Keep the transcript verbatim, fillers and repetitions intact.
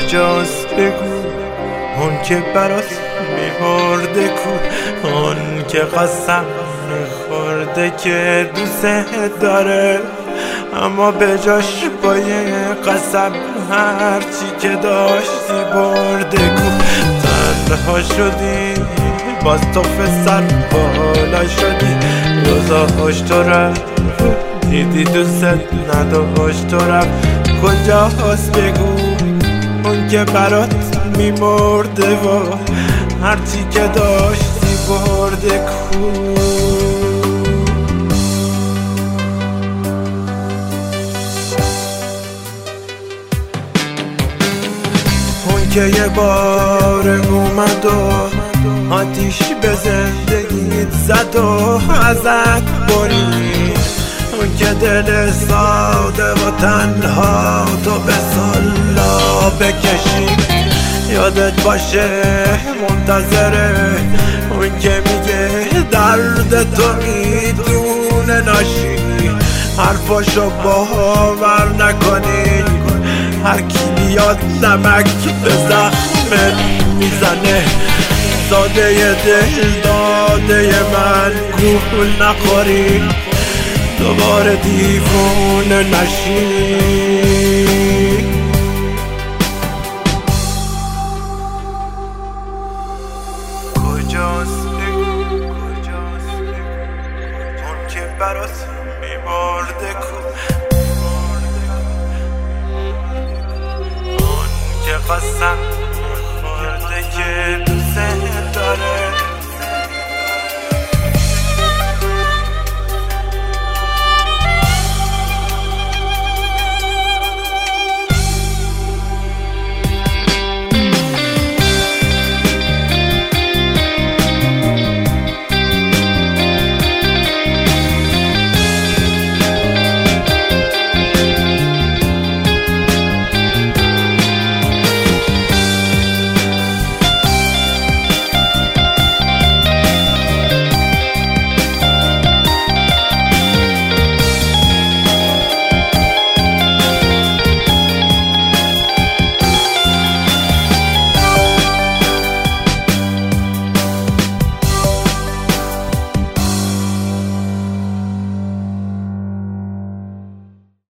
کجاست بگو، اون که برات میمرده کو، اون که قسم میخورده که دوست داره اما به جاش با یه قسم هرچی که داشتی برده کو. تنها شدی باز تو سر بالا شدی، روزاش تو رفت دیدی دوست نداشت تو رفت. کجاست بگو اون که برات میمرده و هرچی که داشتی برده کو. اون که یه بار اومد و آتیش به زندگیت زد و ازت برید، اون که دل ساده و تنها تو به سلا بکشی. یادت باشه منتظره اون که میگه درد تو میدونه ناشی، حرفاشو باور نکنی، هر کی بیاد نمک به زخمت میزنه. ساده دل داده من گول نخوری، دوباره دیوونه نشی. کجاست بگو، کجاست بگو، اون که برات میمرده کو، اون که قسم میخورده که دوست داره